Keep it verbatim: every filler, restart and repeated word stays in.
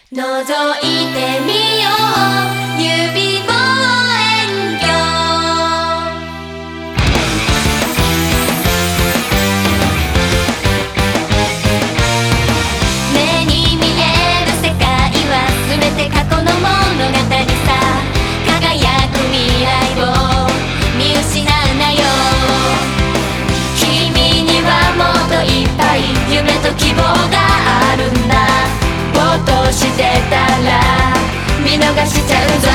覗いてみよう指望遠鏡。目に見える世界は全て過去の物語さ。輝く未来を見失うなよ。君にはもっといっぱい夢と希望があるんだ。ぼーっとしてたら見逃しちゃうぞ。